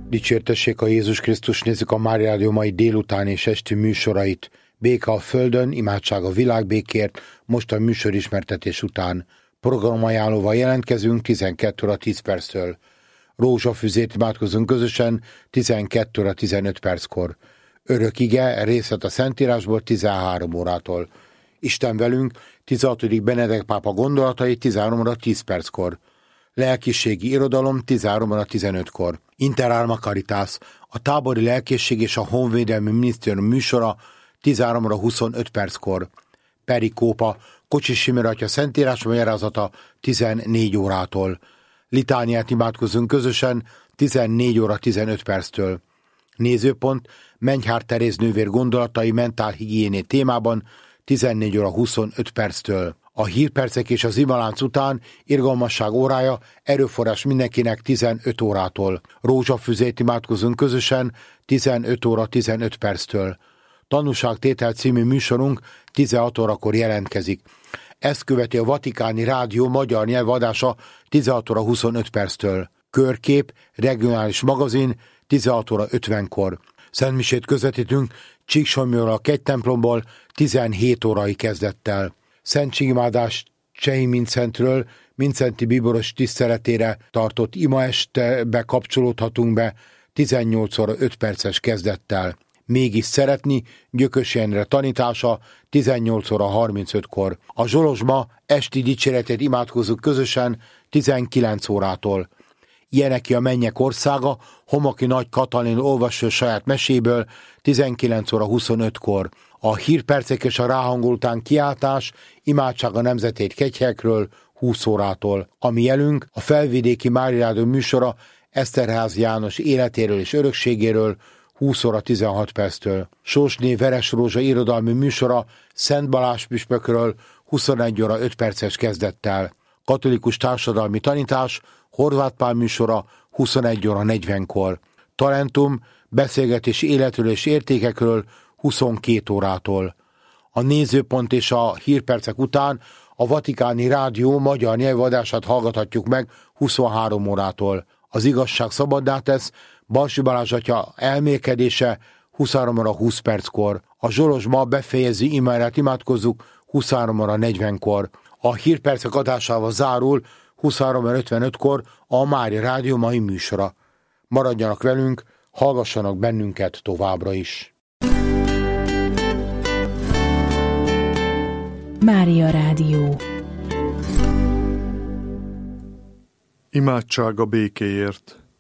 Dicsértessék a Jézus Krisztus, nézzük a Mária Rádió mai délután és esti műsorait. Béke a földön, imádság a világbékért, most a műsorismertetés után. Programajánlóval jelentkezünk 12 óra 10 perctől. Rózsafüzét imádkozunk közösen 12 óra 15 perckor. Örök ige, részlet a Szentírásból 13 órától. Isten velünk, 16. Benedek pápa gondolatai 13 óra 10 perckor. Lelkiségi irodalom 13 óra 15-kor. Inter Alma Caritas, a tábori lelkészség és a honvédelmi minisztérium műsora 13 óra 25 perckor. Perikópa, Kocsis Imre atya szentírás magyarázata 14 órától. Litániát imádkozunk közösen 14 óra 15 perctől. Nézőpont, Menyhár Teréz nővér gondolatai mentálhigiéné témában 14 óra 25 perctől. A hírpercek és az imalánc után irgalmasság órája, erőforrás mindenkinek 15 órától. Rózsafüzét imádkozunk közösen 15 óra 15 perctől. Tanúságtétel című műsorunk 16 órakor jelentkezik. Ezt követi a Vatikáni Rádió magyar nyelvadása 16 óra 25 perctől. Körkép, regionális magazin 16 óra 50-kor. Szentmisét közvetítünk Csíksomlyóra a kegytemplomból 17 órai kezdettel. Szentségimádás Csehi Mincentről, Mincenti bíboros tiszteletére tartott imaestbe kapcsolódhatunk be 18 óra 5 perces kezdettel. Mégis szeretni, Gyökös Endre tanítása 18 óra 35-kor. A Zsolozsma esti dicséretét imádkozzuk közösen 19 órától. Ilyeneki a mennyek országa, Homoki Nagy Katalin olvassa saját meséből 19 óra 25-kor. A hírpercek és a ráhangoltán kiáltás, imádság a nemzetét kegyhekről 20 órától. Ami jelünk, a felvidéki Mária Rádió műsora Eszterházy János életéről és örökségéről 20 óra 16 perctől. Sorsné Veresrózsa irodalmi műsora Szent Balázs püspökről 21 óra 5 perces kezdettel. Katolikus társadalmi tanítás Horváth Pál műsora 21 óra 40-kor. Talentum, beszélgetés életről és értékekről 22 órától. A nézőpont és a hírpercek után a Vatikáni Rádió magyar nyelvadását hallgathatjuk meg 23 órától. Az igazság szabaddá tesz, Balsi Balázs atya elmélkedése 23 óra 20 perckor. A Zsolozsma befejezi imádát imádkozzuk 23 óra 40-kor. A hírpercek adásával zárul 23 óra 55-kor a Mária Rádió mai műsora. Maradjanak velünk, hallgassanak bennünket továbbra is. Mária Rádió. Imádság a békéért.